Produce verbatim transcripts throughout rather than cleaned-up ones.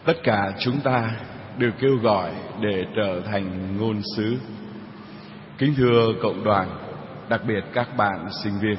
Tất cả chúng ta được kêu gọi để trở thành ngôn sứ. Kính thưa cộng đoàn, đặc biệt các bạn sinh viên,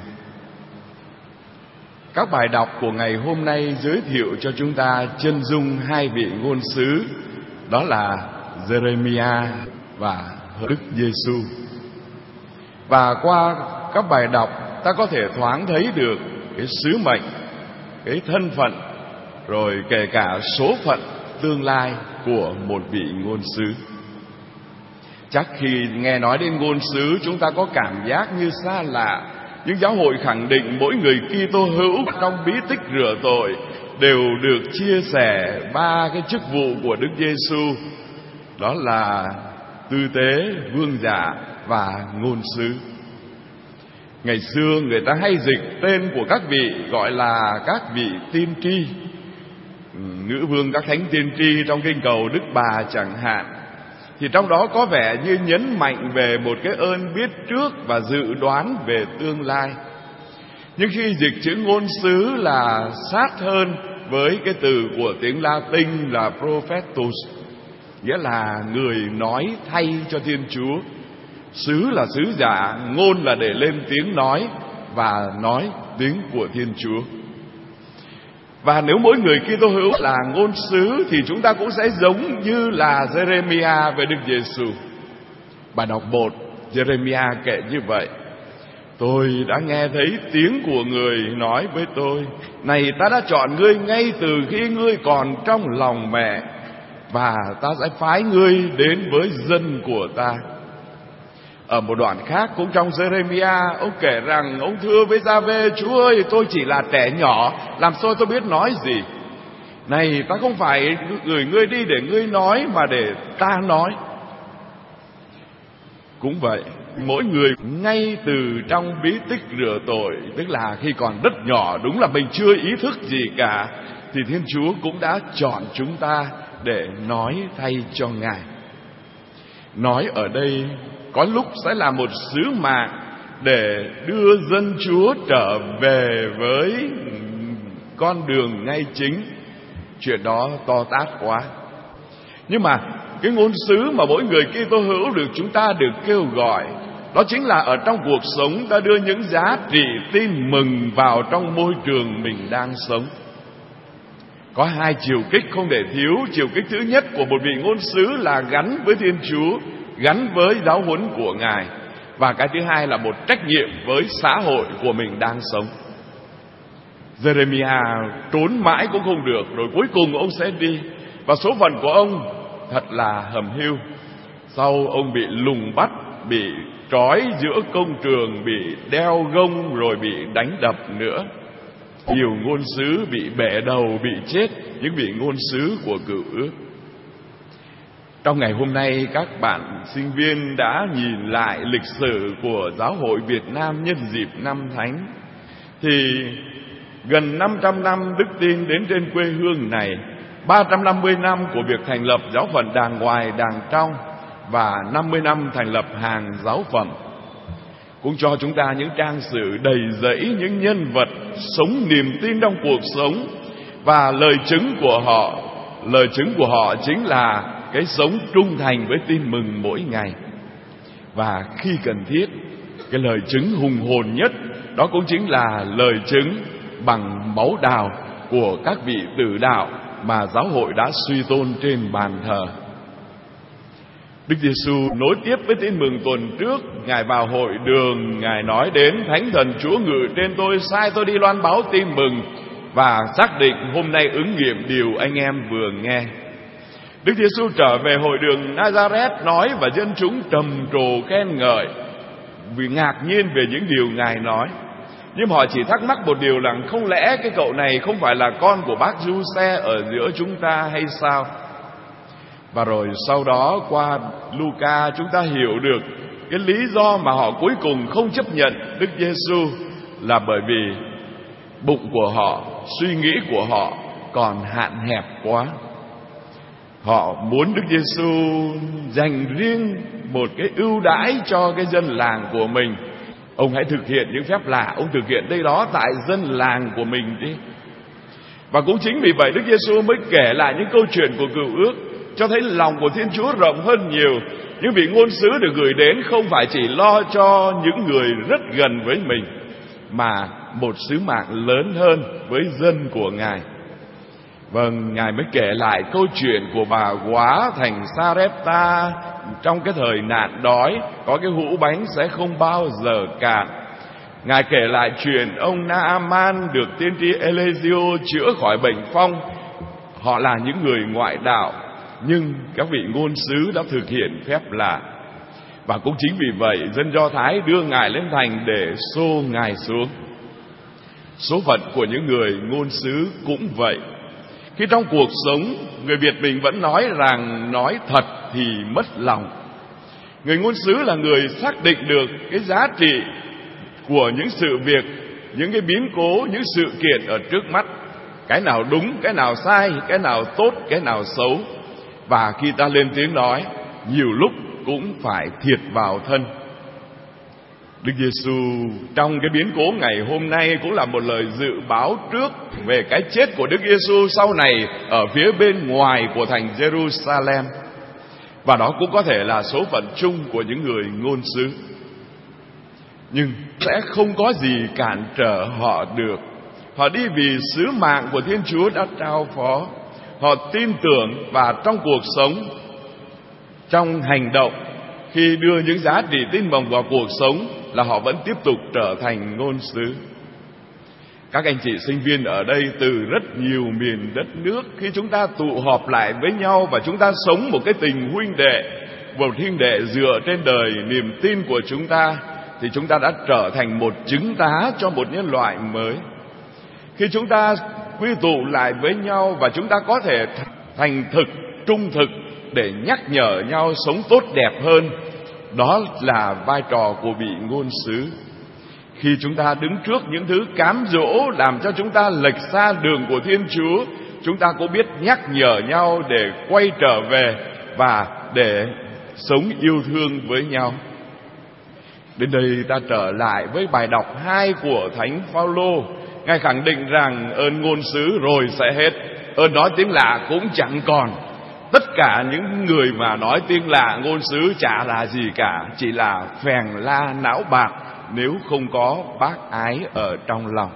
các bài đọc của ngày hôm nay giới thiệu cho chúng ta chân dung hai vị ngôn sứ, đó là Jeremiah và Đức Giêsu. Và qua các bài đọc, ta có thể thoáng thấy được cái sứ mệnh, cái thân phận, rồi kể cả số phận tương lai của một vị ngôn sứ. Chắc khi nghe nói đến ngôn sứ, chúng ta có cảm giác như xa lạ. Nhưng giáo hội khẳng định mỗi người Kitô hữu trong bí tích rửa tội đều được chia sẻ ba cái chức vụ của Đức Giêsu, đó là tư tế, vương giả và ngôn sứ. Ngày xưa người ta hay dịch tên của các vị gọi là các vị tiên tri, ngữ vương các thánh tiên tri trong kinh cầu Đức Bà chẳng hạn. Thì trong đó có vẻ như nhấn mạnh về một cái ơn biết trước và dự đoán về tương lai. Nhưng khi dịch chữ ngôn sứ là sát hơn với cái từ của tiếng Latin là prophetus, nghĩa là người nói thay cho Thiên Chúa. Sứ là sứ giả, ngôn là để lên tiếng nói và nói tiếng của Thiên Chúa. Và nếu mỗi người Kitô hữu là ngôn sứ thì chúng ta cũng sẽ giống như là Jeremiah với Đức Giêsu. Bài đọc một, Jeremiah kể như vậy: tôi đã nghe thấy tiếng của người nói với tôi, này ta đã chọn ngươi ngay từ khi ngươi còn trong lòng mẹ, và ta sẽ phái ngươi đến với dân của ta. Ở một đoạn khác cũng trong Jeremiah, ông kể rằng ông thưa với Gia-vê: Chúa ơi, tôi chỉ là trẻ nhỏ, làm sao tôi biết nói gì? Này, ta không phải gửi ngươi đi để ngươi nói, mà để ta nói. Cũng vậy, mỗi người ngay từ trong bí tích rửa tội, tức là khi còn rất nhỏ, đúng là mình chưa ý thức gì cả, thì Thiên Chúa cũng đã chọn chúng ta để nói thay cho Ngài. Nói ở đây có lúc sẽ là một sứ mạng để đưa dân Chúa trở về với con đường ngay chính. Chuyện đó to tát quá. Nhưng mà cái ngôn sứ mà mỗi người Kitô hữu được chúng ta được kêu gọi, đó chính là ở trong cuộc sống ta đưa những giá trị tin mừng vào trong môi trường mình đang sống. Có hai chiều kích không để thiếu. Chiều kích thứ nhất của một vị ngôn sứ là gắn với Thiên Chúa, gắn với giáo huấn của Ngài. Và cái thứ hai là một trách nhiệm với xã hội của mình đang sống. Jeremiah trốn mãi cũng không được, rồi cuối cùng ông sẽ đi. Và số phận của ông thật là hầm hiu. Sau ông bị lùng bắt, bị trói giữa công trường, bị đeo gông, rồi bị đánh đập nữa. Nhiều ngôn sứ bị bẻ đầu, bị chết, những vị ngôn sứ của Cựu Ước. Trong ngày hôm nay, các bạn sinh viên đã nhìn lại lịch sử của Giáo hội Việt Nam nhân dịp năm Thánh. Thì gần năm trăm năm đức tin đến trên quê hương này, ba trăm năm mươi năm của việc thành lập giáo phận đàng ngoài đàng trong, và năm mươi năm thành lập hàng giáo phẩm, cũng cho chúng ta những trang sử đầy dẫy những nhân vật sống niềm tin trong cuộc sống. Và lời chứng của họ, lời chứng của họ chính là cái sống trung thành với tin mừng mỗi ngày. Và khi cần thiết, cái lời chứng hùng hồn nhất đó cũng chính là lời chứng bằng máu đào của các vị tử đạo mà giáo hội đã suy tôn trên bàn thờ. Đức Giêsu nối tiếp với tin mừng tuần trước, Ngài vào hội đường, Ngài nói đến: Thánh Thần Chúa ngự trên tôi, sai tôi đi loan báo tin mừng, và xác định hôm nay ứng nghiệm điều anh em vừa nghe. Đức Giêsu trở về hội đường Nazareth nói, và dân chúng trầm trồ khen ngợi vì ngạc nhiên về những điều Ngài nói. Nhưng họ chỉ thắc mắc một điều là không lẽ cái cậu này không phải là con của bác Giuse ở giữa chúng ta hay sao? Và rồi sau đó qua Luca chúng ta hiểu được cái lý do mà họ cuối cùng không chấp nhận Đức Giêsu là bởi vì bụng của họ, suy nghĩ của họ còn hạn hẹp quá. Họ muốn Đức Giêsu dành riêng một cái ưu đãi cho cái dân làng của mình. Ông hãy thực hiện những phép lạ, ông thực hiện đây đó tại dân làng của mình đi. Và cũng chính vì vậy Đức Giêsu mới kể lại những câu chuyện của Cựu Ước, cho thấy lòng của Thiên Chúa rộng hơn nhiều. Những vị ngôn sứ được gửi đến không phải chỉ lo cho những người rất gần với mình, mà một sứ mạng lớn hơn với dân của Ngài. Vâng, Ngài mới kể lại câu chuyện của bà góa thành Sa-rép-ta trong cái thời nạn đói, có cái hũ bánh sẽ không bao giờ cạn. Ngài kể lại chuyện ông Na-a-man được tiên tri Ê-lê-giô chữa khỏi bệnh phong. Họ là những người ngoại đạo, nhưng các vị ngôn sứ đã thực hiện phép lạ. Và cũng chính vì vậy, dân Do Thái đưa Ngài lên thành để xô Ngài xuống. Số phận của những người ngôn sứ cũng vậy. Khi trong cuộc sống, người Việt mình vẫn nói rằng nói thật thì mất lòng. Người ngôn sứ là người xác định được cái giá trị của những sự việc, những cái biến cố, những sự kiện ở trước mắt. Cái nào đúng, cái nào sai, cái nào tốt, cái nào xấu. Và khi ta lên tiếng nói, nhiều lúc cũng phải thiệt vào thân. Đức Giêsu trong cái biến cố ngày hôm nay cũng là một lời dự báo trước về cái chết của Đức Giêsu sau này ở phía bên ngoài của thành Jerusalem. Và đó cũng có thể là số phận chung của những người ngôn sứ. Nhưng sẽ không có gì cản trở họ được. Họ đi vì sứ mạng của Thiên Chúa đã trao phó. Họ tin tưởng, và trong cuộc sống, trong hành động, khi đưa những giá trị tin mừng vào cuộc sống, là họ vẫn tiếp tục trở thành ngôn sứ. Các anh chị sinh viên ở đây từ rất nhiều miền đất nước, khi chúng ta tụ họp lại với nhau và chúng ta sống một cái tình huynh đệ, một huynh đệ dựa trên đời niềm tin của chúng ta, thì chúng ta đã trở thành một chứng tá cho một nhân loại mới. Khi chúng ta quy tụ lại với nhau và chúng ta có thể thành thực, trung thực để nhắc nhở nhau sống tốt đẹp hơn, đó là vai trò của vị ngôn sứ. Khi chúng ta đứng trước những thứ cám dỗ làm cho chúng ta lệch xa đường của Thiên Chúa, chúng ta có biết nhắc nhở nhau để quay trở về và để sống yêu thương với nhau. Đến đây ta trở lại với bài đọc hai của Thánh Phaolô. Ngài khẳng định rằng ơn ngôn sứ rồi sẽ hết, ơn nói tiếng lạ cũng chẳng còn. Tất cả những người mà nói tiếng lạ, ngôn sứ chả là gì cả, chỉ là phèn la não bạc nếu không có bác ái ở trong lòng.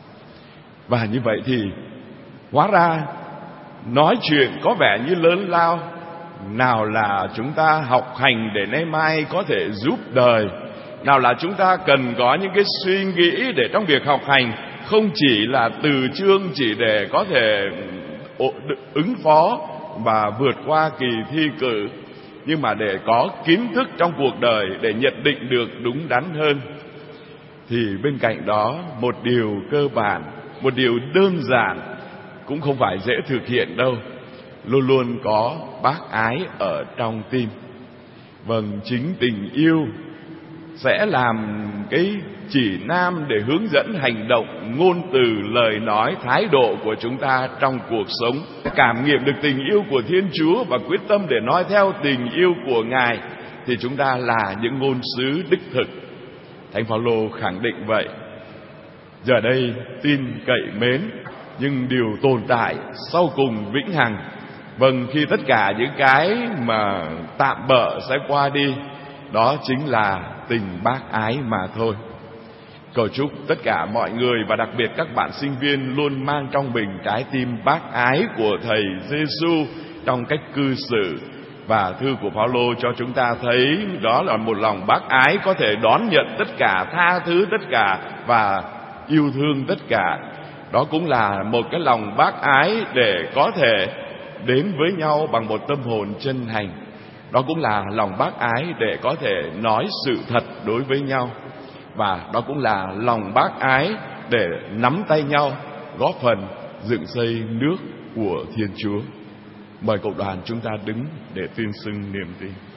Và như vậy thì hóa ra nói chuyện có vẻ như lớn lao, nào là chúng ta học hành để nay mai có thể giúp đời, nào là chúng ta cần có những cái suy nghĩ để trong việc học hành không chỉ là từ chương chỉ để có thể ứng phó và vượt qua kỳ thi cử, nhưng mà để có kiến thức trong cuộc đời để nhận định được đúng đắn hơn. Thì bên cạnh đó, một điều cơ bản, một điều đơn giản cũng không phải dễ thực hiện đâu, luôn luôn có bác ái ở trong tim. Vâng, chính tình yêu sẽ làm cái chỉ nam để hướng dẫn hành động, ngôn từ, lời nói, thái độ của chúng ta trong cuộc sống. Cảm nghiệm được tình yêu của Thiên Chúa và quyết tâm để nói theo tình yêu của Ngài, thì chúng ta là những ngôn sứ đích thực. Thánh Phaolô khẳng định vậy. Giờ đây tin cậy mến, nhưng điều tồn tại sau cùng vĩnh hằng. Vâng, khi tất cả những cái mà tạm bợ sẽ qua đi, đó chính là tình bác ái mà thôi. Cầu chúc tất cả mọi người và đặc biệt các bạn sinh viên luôn mang trong mình trái tim bác ái của Thầy Giêsu trong cách cư xử. Và thư của Phaolô cho chúng ta thấy đó là một lòng bác ái có thể đón nhận tất cả, tha thứ tất cả và yêu thương tất cả. Đó cũng là một cái lòng bác ái để có thể đến với nhau bằng một tâm hồn chân thành. Đó cũng là lòng bác ái để có thể nói sự thật đối với nhau. Và đó cũng là lòng bác ái để nắm tay nhau, góp phần dựng xây nước của Thiên Chúa. Mời cộng đoàn chúng ta đứng để tuyên xưng niềm tin.